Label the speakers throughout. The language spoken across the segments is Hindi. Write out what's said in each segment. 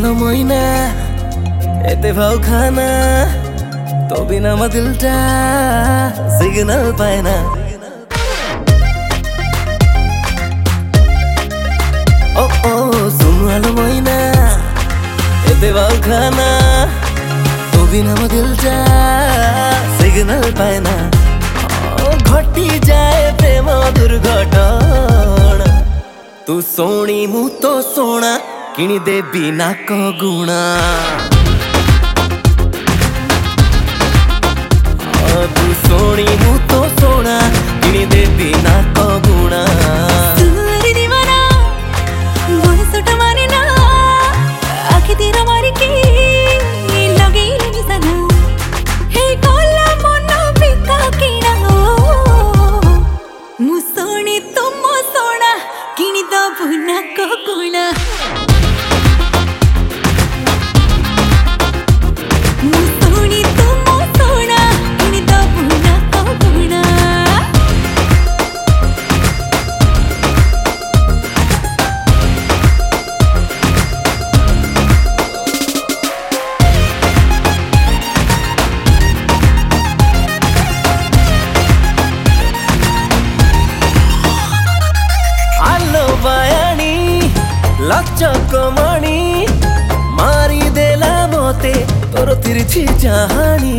Speaker 1: आलो मैना एते भाव खाना तो बिना म दिलटा सिग्नल पाएना ओ ओ सुन आलो मैना एते भाव खाना तो बिना म दिलटा सिग्नल पाएना घटी जाए प्रेम दुर्घटना तू सोणी मु तो सोना किणी देबी नाक गुणा तू सोणी मु तो सोना किणी देबी नाक गुणा लचकमणी मारी देला मोते तोर तिरछी चाहनी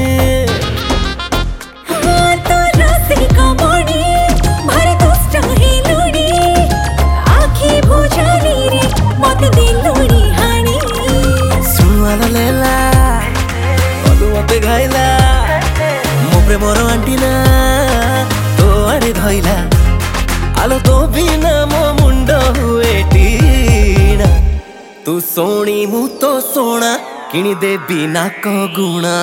Speaker 1: लेला मते घाइला मो प्रेमर आंटीना तो आड़े धइला आलो तो बिना मो मुंड हुए टीना तू सोणी मु तो सोना किणी देबी नाक गुणा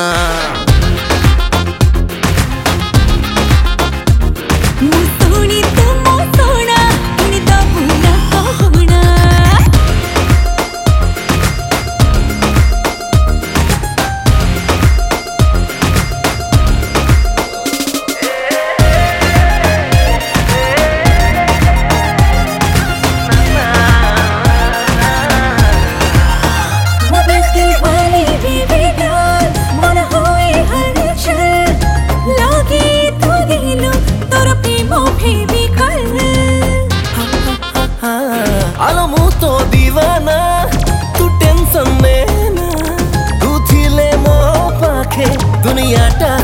Speaker 1: आलो मु तो दीवाना तू टेंशन में ना तू थिले मो पाखे दुनिया टा